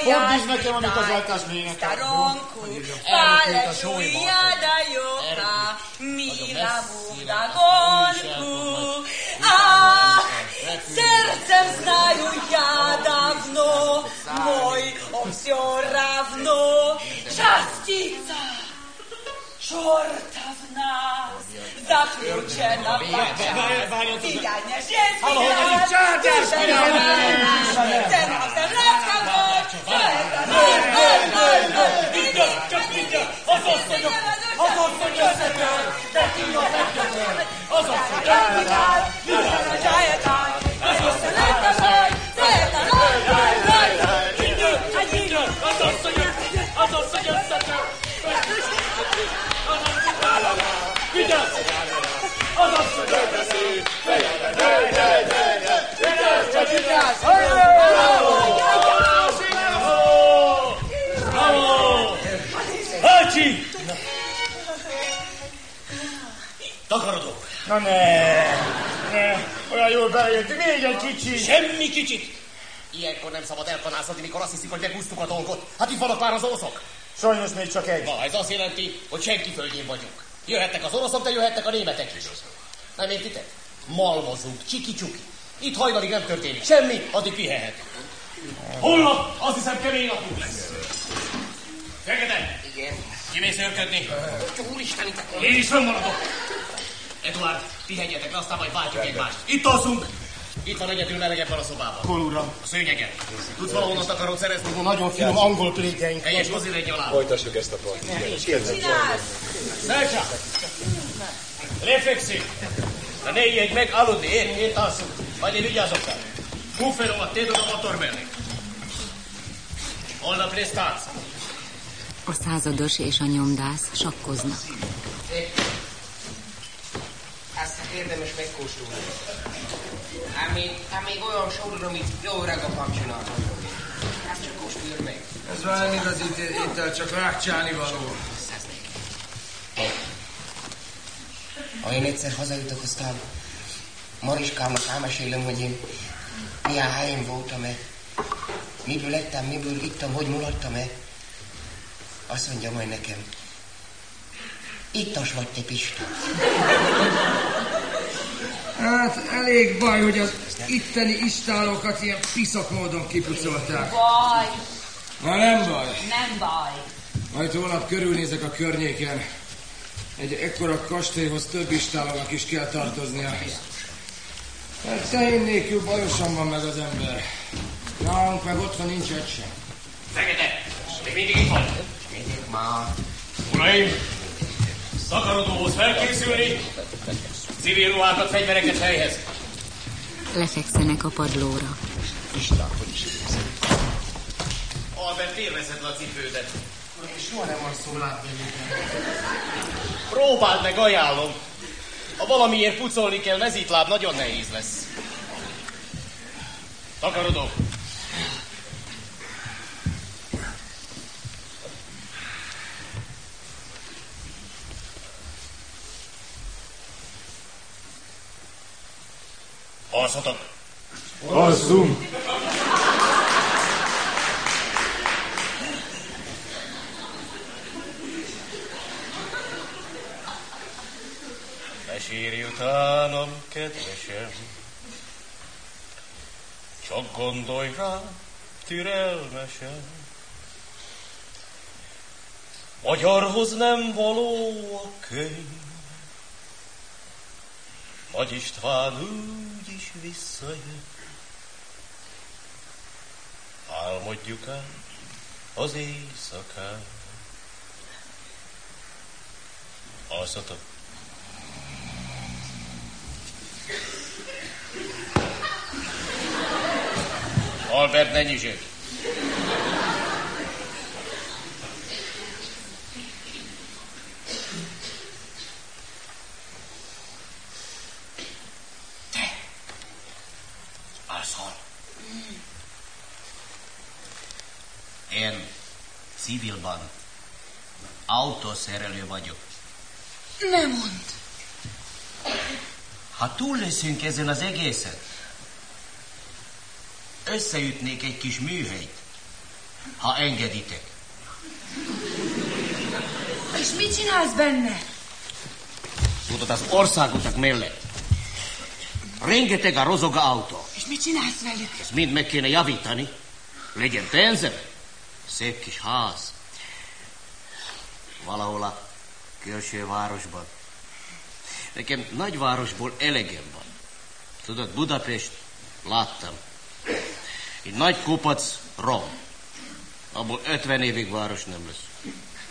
Fordítsd nekem, amit az eltás lényeg. Staronku, fale čujada joka, mila muda gonku. A sercem znaju ja davno, moj obsio ravno, častica, čorta v nas, zaključena vaća, tijanja ženski rad, duša ramena, cena se raskava, Hácsi! Takarodó! Na ne, olyan jól belejöttünk, még egy kicsit. Semmi kicsit! Ilyenkor nem szabad elkanászodni, mikor azt hiszik, hogy megúsztuk a dolgot. Hát itt vannak már az oroszok. Sajnos még csak egy. Na, ez azt jelenti, hogy senki földjén vagyunk. Jöhetnek az oroszok, de jöhetnek a németek is. Nem értitek? Malmozunk, csiki-csuki. Itt hajnalig nem történik semmi, addig pihenhet. Holnap, azt hiszem, kemény napunk lesz. Fekete! Igen. Kimész őrködni? Úristen, itt a... Én is fönnmaradok. Eduard, pihenjetek le, aztán majd váltjuk egymást. Itt alszunk! Itt van egyedül melegebben a szobában. Hol, uram? A szőnyegen. Tudsz valahonnan takarót szerezni? Nagyon finom angol plétjeink. Helyes mozilegy alá. Folytassuk ezt a partit. Szelcsa! Lefekszik! De ne ijedj meg aludni, én alszunk. Majd én vigyázok rá. Buffelómat tédod a motor mellé. Holnap lesz tánc. A százados és a nyomdász sakkoznak. Ezt érdemes megkóstolni. Ám még olyan sódod, amit jó öreg apám csinálta. Ezt csak kóstoljad meg. Ez valami igazi étel, csak rákcsálni való. Ha én egyszer hazajutok, aztán Mariskámnak elmesélem, hogy én milyen helyen voltam-e, miből lettem, miből ittam, hogy mulattam-e. Azt mondja majd nekem, ittas vagy te, Pista. Hát elég baj, hogy az itteni istálokat ilyen piszak módon kipucolták. Baj. Na nem baj. Nem baj. Majd holnap körülnézek a környéken. Egy ekkora kastélyhoz több istálónak is kell tartoznia. Hát tehén nélkül bajosan van meg az ember. Nálunk meg otthon nincs egy sem. Fekete! Még mindig itt van. Mindig már. Uraim! Szakarodóhoz felkészülni! Civil ruhákat, fegyvereket helyhez! Lefekszenek a padlóra. Isten, hogy is érezem. Albert, érveszed le a cipődet. És soha nem van szó látni minket. Próbáld meg, ajánlom. Ha valamiért pucolni kell, mezítláb nagyon nehéz lesz. Takarodó! Alszatok! Alszunk! Ne sírj utánam, kedvesem, csak gondolj rá, türelmesen. Magyarhoz nem való a könyv, Nagy István úgy is visszajön. Álmodjuk át az éjszakát. Alszatok! Albert, ne nyisd! Te! Alszol? Én civilban autószerelő vagyok. Nem mondd. Ha túl leszünk ezen az egészen, összeütnék egy kis műhelyt. Ha engeditek. És mit csinálsz benne? Tudod, az országutak mellett rengeteg a rozoga autó. És mit csinálsz velük? Ezt mind meg kéne javítani. Legyen pénzem. Szép kis ház. Valahol a külső városban. Nekem nagyvárosból elegem van. Tudod, Budapest, láttam. Egy nagy kupac, Rom. Abból 50 évig város nem lesz.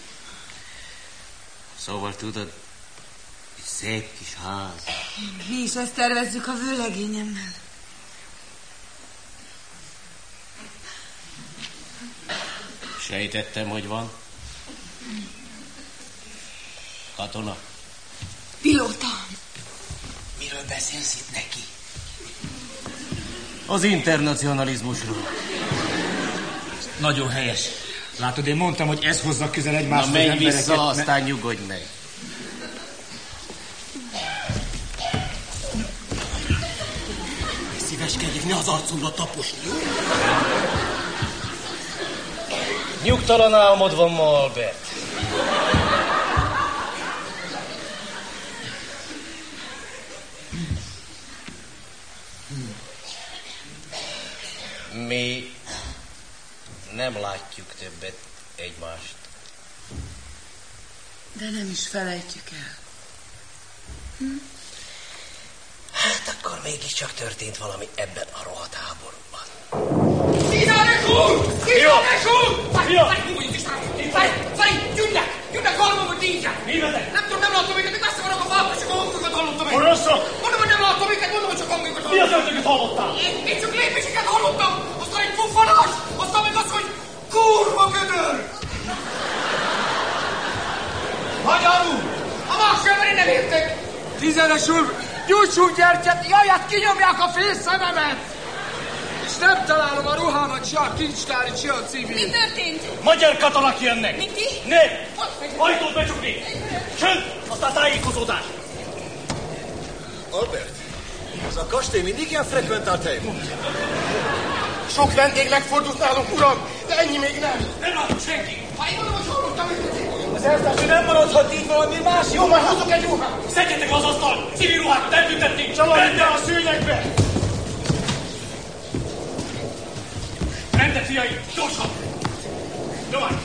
Szóval tudod, egy szép kis ház. Mi is ezt tervezzük a vőlegényemmel. Sejtettem, hogy van. Katona. Pilóta. Miről beszélsz itt neki? Az internacionalizmusról. Nagyon helyes. Látod, én mondtam, hogy ez hozza közel egymáshoz Na az menj embereket. vissza, aztán nyugodj meg. Szíveskedjék, ne az arcomra taposni, jó? Nyugtalan álmod van ma, Albert. Mi nem látjuk többet egymást. De nem is felejtjük el. Hát akkor mégiscsak történt valami ebben a rohadt háborúban. Színánek úr! Színánek úr! Fáj, jönnek hallom, hogy nincsen! Mi vezet? Nem tudom, nem látom őket, még messze vannak a fából, csak a hangokat hallottam én. Oroszok! Mondom, hogy nem látom őket, mondom, hogy csak hangokat hallottam. Mi az ördögöt hallottál? Én csak lépéseket hallottam, aztán egy puffanás, aztán meg az, hogy kurva gödör! Magyarul! A másfélben én nem értek! Tizedes úr, gyújtsunk gyertyát, jaj, hát kinyomják a fél szememet! És nem találom a ruhámat, se a kincstári, se a civil. Mi történt? Magyar katonák jönnek! Miki? Ne! Ajtót becsukni! Csönd! Aztán tájékozódás! Albert, ez a kastély mindig ilyen frekventált hely volt? Sok vendég megfordult nálunk, uram, de ennyi még nem. Nem látom senki! Ha én mondom, hogy hallottam őket. Az eltársai nem maradhat így valami más. Jó, majd hozok egy ruhát. Szedjetek az asztal! Civil ruhákat eltüntették! Csalódj be a szőnyegbe. Rendet, fiai! Gyorsan! Nyomás!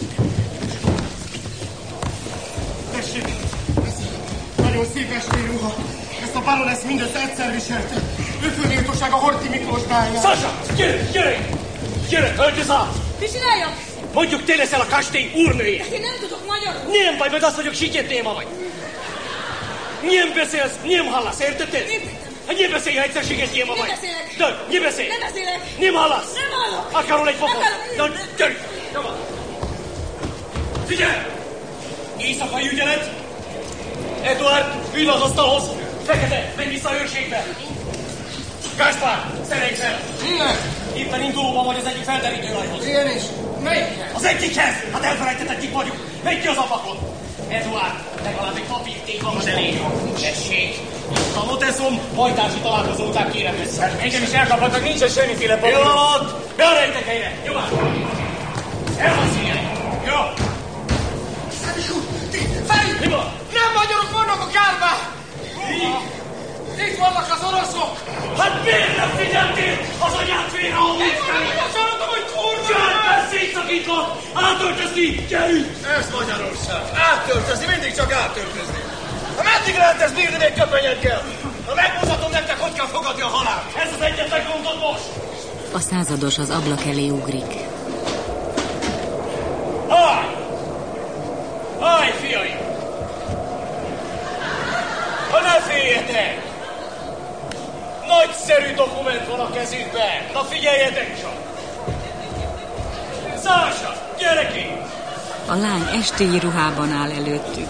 Tessék, ez nagyon szép esti ruha. Ezt a baronesz mindössze egyszer viselte. Ő főméltóság a Horthy Miklós báján. Sasha! Gyere! Öltöz át! Mi csináljam? Mondjuk, te leszel a kastély úrnője! Én nem tudok magyarul. Nem baj, meg azt vagyok, siket téma vagy. Nem beszélsz, nem hallasz, értetted? Hát nem beszélj, ha egyszer siket téma vagy. Nem beszélek. De, nem beszélj. Nem beszélek. Nem hallasz. Nem hallok. Akarol egy pofon? Nem Na, gyere! Nyomad! Figyelj! Éjszakai ügyelet! Eduard, ülj az asztalhoz! Fekete, menj vissza a őrségbe! Gáspár, szerelj fel! Innen. Éppen indulóban vagy az egyik felderítőrajhoz. Ilyen is. Melyikhez? Az egyikhez! Hát elfelejtettek, kik vagyunk! Menj ki az ablakon! Eduard, legalább egy papírték van az elég. Tessék! Itt a noteszom, hajtási találkozó után kérem össze. Engem is elkaphatnak, nincsen semmiféle papír. Pillanat! Beállítek helyre! Nyomás! El van színjel! Jó! Szádik úr, Feri! Mi van? Nem magyarok vannak a kárban! Itt vannak az oroszok! Hát miért nem figyeltél az anyád félre a Én azt mondtam, hogy kurva! Csárpán szétszakítlak! Átöltözni! Gyerünk! Ez Magyarország. Áttöltözni, mindig csak áttöltözni. Ha meddig lehet ezt bírni még köpenyekkel? Ha megmutatom nektek, hogy kell fogadni a halált. Ez az egyetlen gondod most! A százados az ablak elé ugrik. Állj, fiaim! Ha ne féljetek! Nagyszerű dokument van a kezükben! Na figyeljetek csak! Sasha, gyere ki! A lány estélyi ruhában áll előttük.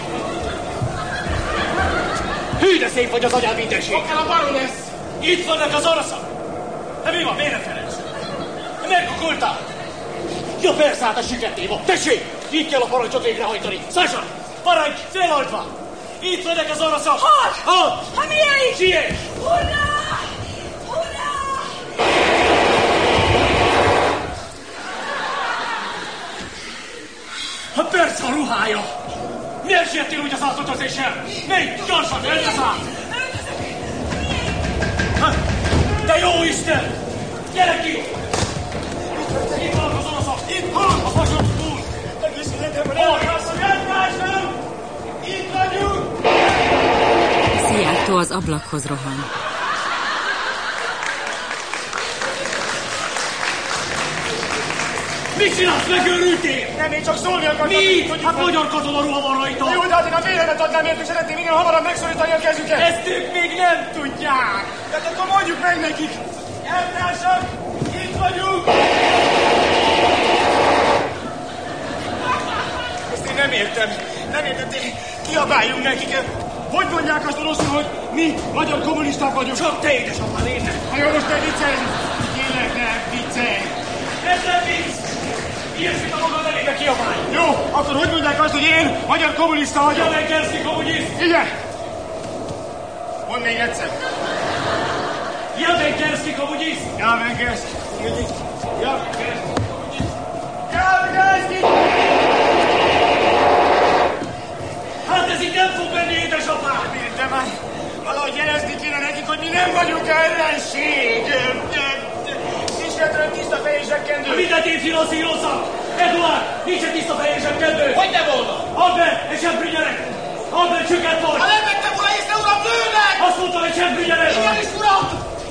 Hű, de szép vagy az agyád mindenség! Hol kell a baronesz? Itt vannak az oroszok! Hát mi van, miért nem felelsz? Megkukultál! Ja, persze, hát a sikertéma! Tessék! Így kell a parancsot végrehajtani! Sasha! Parancs, felhajtva! Itt vannak az oroszok! Halt! Ha milyen? Siess! Hurrá! Hurrá! a ruhája! Miért siettél úgy az átöltözéssel? Még gyorsan, öltöz át! De jó Isten! Gyere ki! Itt vannak az oroszok! Itt van! A fasok túl! Egész életemben elvárszom, elvárszom! Itt vagyunk! Szijjártó az ablakhoz rohan. Mit csinálsz, megőrültél? Nem, én csak szólni akartam. Mi? Hát magyarkodol a ruhavarraitól. Jó, de hát én a vélemet adnám ért, és szeretném minél hamarabb megszorítani a kezüket. Ezt ők még nem tudják. Tehát akkor mondjuk meg nekik. Eltársak, itt vagyunk! Ezt én nem értem. Nem értem, kiabáljunk nekik. Hogy mondják azt oroszul, hogy mi magyar kommunisták vagyunk? Csak te, édesapád, én nem. Ha jó, most ne viccelj! Kérlek, ne viccelj! Ez nem vicc! Ilyesmit a magad elébe kiabálj! Jó, akkor hogy mondják azt, hogy én magyar kommunista vagyok? Ja, Vengerszki kommunist! Igen! Mondd még egyszer! Ja, Vengerszki kommunist! Ja, Vengerszki! Ja, Vengerszki! Ja, Vengerszki! Hát ez így nem fog menni, édesapám! De már valahogy jelezni kéne nekik, hogy mi nem vagyunk ellenség! Nincs tiszta fej és zsekkendő! Mindent én finanszírozom! Eduard, nincsen tiszta fej és zsekkendő! Hogy ne volna? Add be, egy sembrügyerek! Add be, csüket vagy! Ha nem vettem volna észre, uram, lőnek! Azt mondtam, hogy sembrügyerek! Igenis, uram!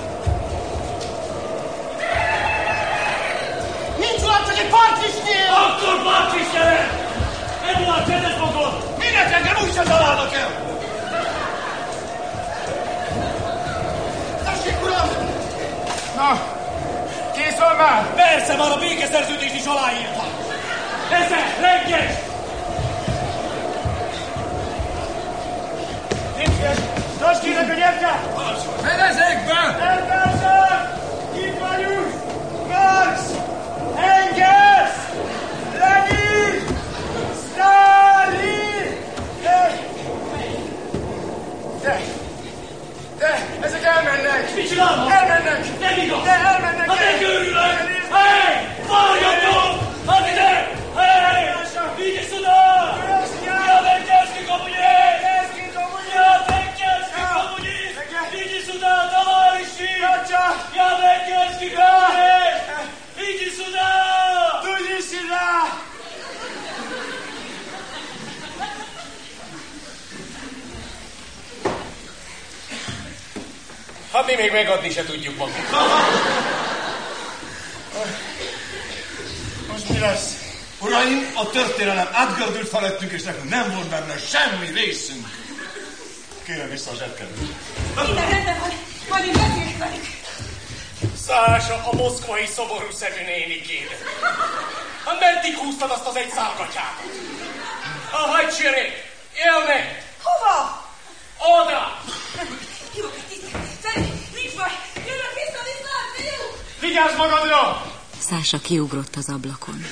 Nincs, uram, csak egy partrisnyél! Akkor partris gyere! Eduard, csendez magad! Minek engem úgy sem találnak el! Tessék, uram! Na, kész van már? Persze, már a békeszerződést is aláírtam! Esze, renges! Nincs, most kérlek, hogy gyertek! Fedezékbe! Eltársak! Itt vagyunk! Marx! Engels! Lenin! Stalin! De, ezek elmennek! Mit csinálnak? Elmennek! Nem igaz! De elmennek! Hát megőrülök! Hely! Várjatok! Hát ide! Hely! Így is oda! Ja, Vengerszki kommunist! Ja, Vengerszki kommunist! Így is oda, tovarищи! Ja, Vengerszki kommunist! Így is oda! Tudj is ide! Hát mi még megadni se tudjuk magunk. Most mi lesz? Uraim, a történelem átgördült felettünk, és nekünk nem volt benne semmi részünk. Kérem vissza a zsebkendőt. Minden rendben van, majd én beszélek velük. Szása, a moszkvai szoború szemű nénikéd. Hát meddig húztad azt az egy szálgatyát? Hagyj séré! Élnek! Hova? Oda! Jó, Feri, nincs baj, jönök vissza, fiú! Vigyázz magadra! Szása kiugrott az ablakon.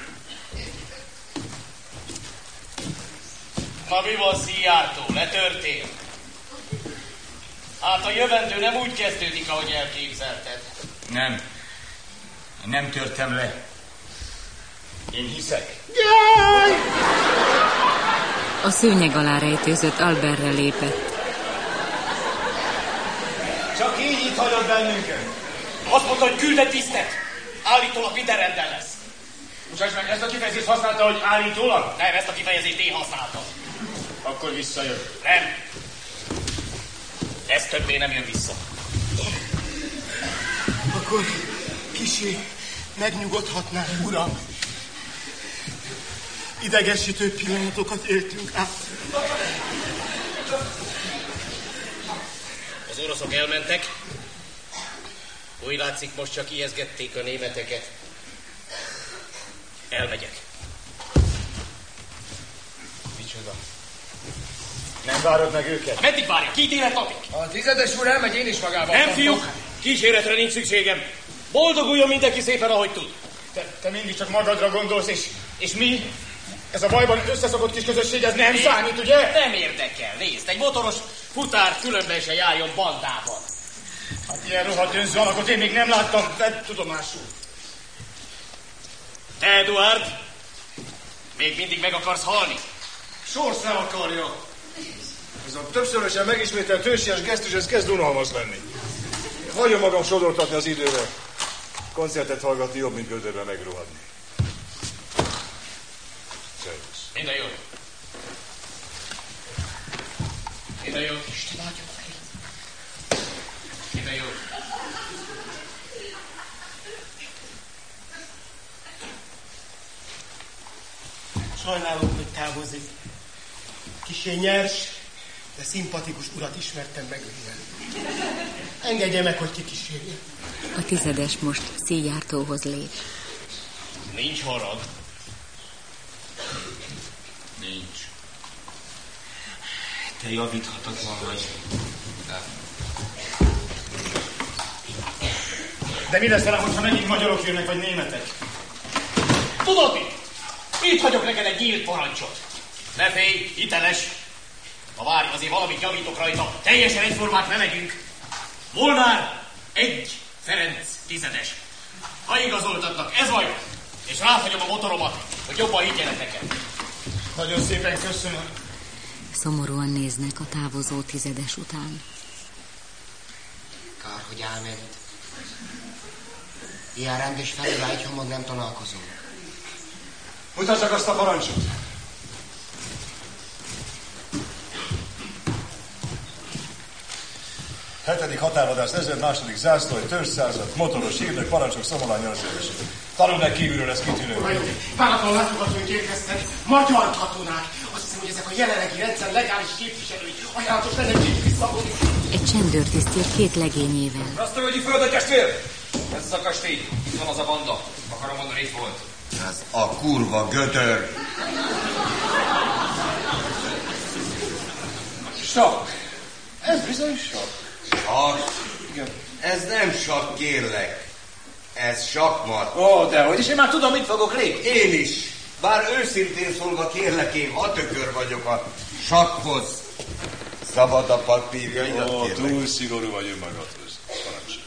Na mi van, Szijjártó? Letörtél? Hát a jövendő nem úgy kezdődik, ahogy elképzelted. Nem. Nem törtem le. Én hiszek. A szőnyeg alá rejtőzött Albertre lépett. Csak így itt hagyod bennünket. Azt mondta, hogy küldett tisztet. Állítólag minden rendben lesz. Most meg ezt a kifejezést használta, hogy állítólag? Nem, ezt a kifejezést én használtam. Akkor visszajön. Nem. Ez többé nem jön vissza. Akkor kissé megnyugodhatnál, uram. Idegesítő pillanatokat éltünk át. Az oroszok elmentek. Úgy látszik, most csak ijeszgették a németeket. Elmegyek. Micsoda? Nem várod meg őket? Meddig várja? Kiítélet A 10. úr elmegy, én is magával. Nem, fiúk! Kíséretre nincs szükségem. Boldoguljon mindenki szépen, ahogy tud. Te mindig csak magadra gondolsz, és mi? Ez a bajban összeszokott kis közösség, ez nem számít, ugye? Nem érdekel. Nézd, egy motoros futár különben se járjon bandában. Hát ilyen rohadt önző alakot én még nem láttam, vedd tudomásul. Eduard, Még mindig meg akarsz halni? Sors nem akarja. Ez a többszörösen megismételt ősies gesztus, ez kezd unalmas lenni. Hagyom magam sodortatni az időre. Koncertet hallgatni jobb, mint gödörbe megrohadni. Szervusz. Minden jó. Minden jó. Isten áldja meg. Minden jó. Sajnálom, hogy távozik. Kissé nyers, de szimpatikus urat ismertem meg ővel. Engedje meg, hogy kikísérje. A tizedes most Széjjártóhoz lép. Nincs harag. Nincs. Te javíthatatlan vagy. De mi lesz velem, hogyha megint magyarok jönnek, vagy németek? Tudod mit? Itt hagyok neked egy nyílt parancsot. Ne félj, hiteles. Ha várj, azért valamit javítok rajta. Teljesen egyformák nem megyünk. Molnár 1, Ferenc 10-es. Ha igazoltatnak, ez vagy. És ráfagyom a motoromat, hogy jobban higgyenek nekem. Nagyon szépen köszönöm. Szomorúan néznek a távozó tizedes után. Kár, hogy elment. Ilyen rendes felülá egy hamar nem találkozunk. Mutassak azt a parancsot. Hetedik határvadász, 1000 második zászlói, törzszázad, motoros hírnök, parancsok, Szomolány 8 évesek. Tanulnak kívülről lesz kitűnő. Váratlan látogatóink érkeztek, magyar katonák. Azt hiszem, hogy ezek a jelenlegi rendszer legális képviselői. Ajánlatos lenne kicsit visszavonni. Egy csendőrtisztér 2 legényével. Rasztológyi földetestvér! Ez az a kastély. Itt van az a banda. Akarom mondani, itt volt. Ez a kurva gödör. Sakk. Ez bizony sakk. Sakk? Igen. Ez nem sakk, kérlek. Ez sakkmat. Ó, dehogy is, én már tudom, mit fogok lépni. Én is. Bár őszintén szólva kérlek, én hatökör vagyok a sakkhoz. Szabad a papírjaidat, kérlek. Túl szigorú vagy önmagadhoz. Parancsolj.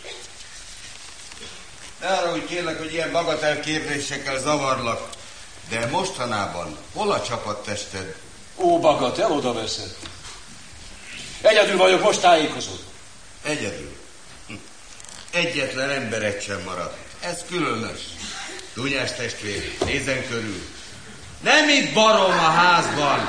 Ne arra, hogy kérlek, hogy ilyen bagatel kérdésekkel zavarlak. De mostanában hol a csapattested? Ó, bagatel, oda veszed. Egyedül vagyok, most tájékozódom. Egyedül. Egyetlen embered sem maradt. Ez különös. Dunyás testvér, nézzen körül. Nem itt barom a házban.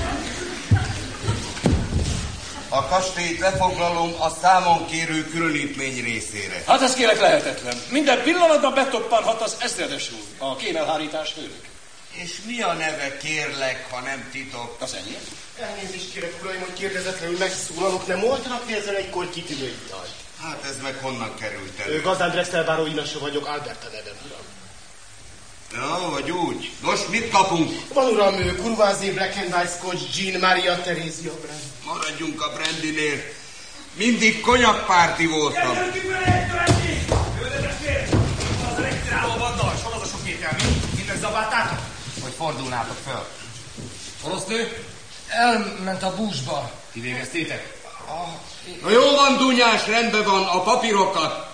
A kastélyt lefoglalom a számon kérő különítmény részére. Hát ez kérlek lehetetlen. Minden pillanatban betoppanhat az ezredes úr, a kémelhárítás főnök. És mi a neve, kérlek, ha nem titok? Az enyém? Elnézést kérek, uraim, hogy kérdezetlenül megszólalok, nem oldanak ezzel egy kor kitűnő ital. Hát ez meg honnan került elő? Gazdán Drexelváró inasa vagyok, Alberta nevem, uram. Ja, vagy úgy. Nos, mit kapunk? Van, uram, kurvázé, Black and Ice Scotch, Gin, Maria Terézia brand. Maradjunk a brandinél. Mindig konyakpárti voltam. Kezdjük vele egyszerűen! Földetestvér! Az elektráló vaddal, sorozasok ételmi. Mindnek zabáltátok? Hogy fordulnátok föl. Oroszlő? Elment a búzsba. Ti végeztétek? Na jó van, Dunyás, rendben van, a papírokat.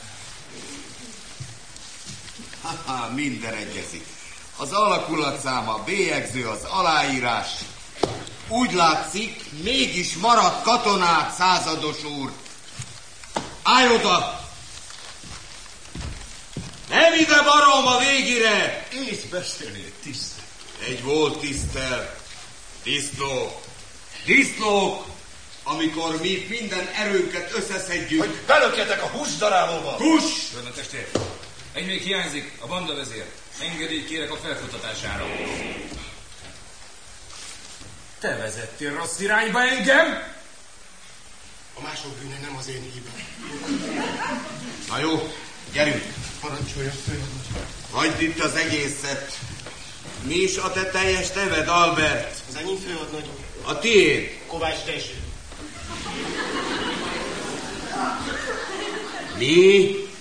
Haha, minden egyezik. Az alakulatszám, a bélyegző, az aláírás. Úgy látszik, mégis maradt katonát, százados úr. Állj oda! Nem ide, barom, a végére! Így beszélnél, tiszt. Egy volt tisztel. Disznó. Disznók, amikor mi minden erőnket összeszedjük. Hogy belökjetek a húsdarálóba. Hús! Földetestvér, egy még hiányzik, a bandavezér. Engedélyt kérek a felfutatására. Te vezettél rossz irányba engem? A mások bűne nem az én hibám. Na jó, gyerünk. Parancsoljon, főadnagy. Hagyd itt az egészet. Mi is a te teljes neved, Albert? Az enyém, főadnagy. A tiéd? Kovács Dezső. Mi?